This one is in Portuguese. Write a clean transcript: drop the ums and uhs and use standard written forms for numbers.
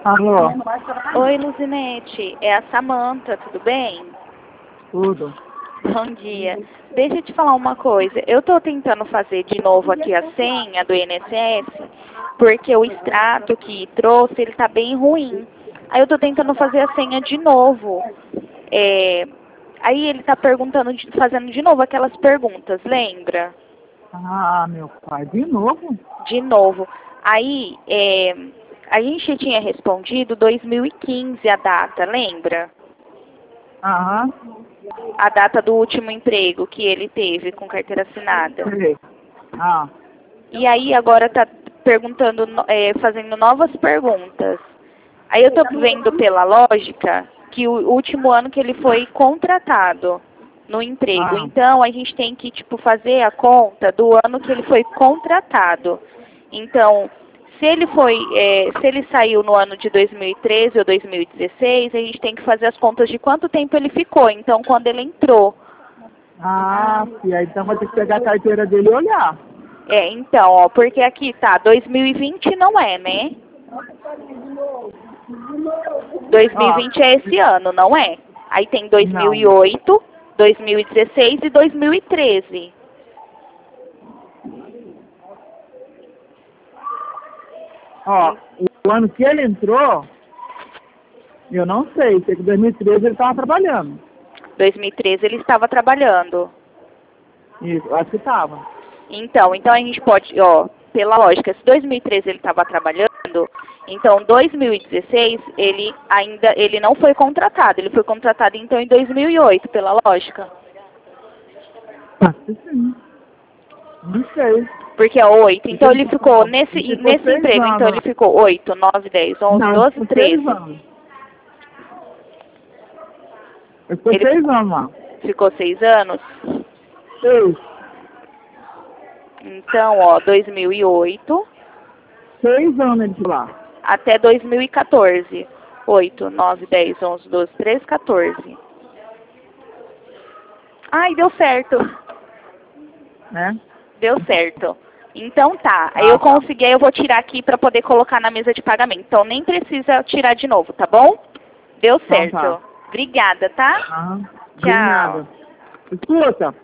Alô? Oi, Luzinete. É a Samanta, tudo bem? Tudo. Bom dia. Deixa eu te falar uma coisa. Eu estou tentando fazer de novo aqui a senha do INSS, porque o extrato que trouxe, ele está bem ruim. Aí eu estou tentando fazer a senha de novo. Aí ele está perguntando, fazendo de novo aquelas perguntas, lembra? Ah, meu pai, de novo? De novo. Aí, a gente tinha respondido 2015 a data, lembra? Aham. A data do último emprego que ele teve com carteira assinada. Sei. Ah, E aí agora está perguntando, fazendo novas perguntas. Aí eu estou vendo pela lógica que o último ano que ele foi contratado no emprego. Ah. Então a gente tem que fazer a conta do ano que ele foi contratado. Então, se ele saiu no ano de 2013 ou 2016, a gente tem que fazer as contas de quanto tempo ele ficou. Então, quando ele entrou. Fia, então vai ter que pegar a carteira dele e olhar. Então, porque aqui tá 2020 não é, né? 2020 é esse ano, não é? Aí tem 2008, 2016 e 2013. O ano que ele entrou, eu não sei, sei que em 2013 ele estava trabalhando. 2013 ele estava trabalhando. Isso, eu acho que estava. Então a gente pode, pela lógica, se 2013 ele estava trabalhando, então 2016 ele não foi contratado, ele foi contratado então em 2008, pela lógica. Acho que sim. Não sei. Porque é 8, então ele ficou nesse emprego, então ele ficou 8, 9, 10, 11, 12, 13. Ele ficou 6 anos lá. Ficou 6 anos? 6. Então, 2008. 6 anos ele ficou lá. Até 2014. 8, 9, 10, 11, 12, 13, 14. Ai, deu certo. Né? Deu certo. Então tá. Aí eu consegui, aí eu vou tirar aqui para poder colocar na mesa de pagamento. Então nem precisa tirar de novo, tá bom? Deu certo. Tá. Obrigada, tá? Aham. Tchau. Escuta.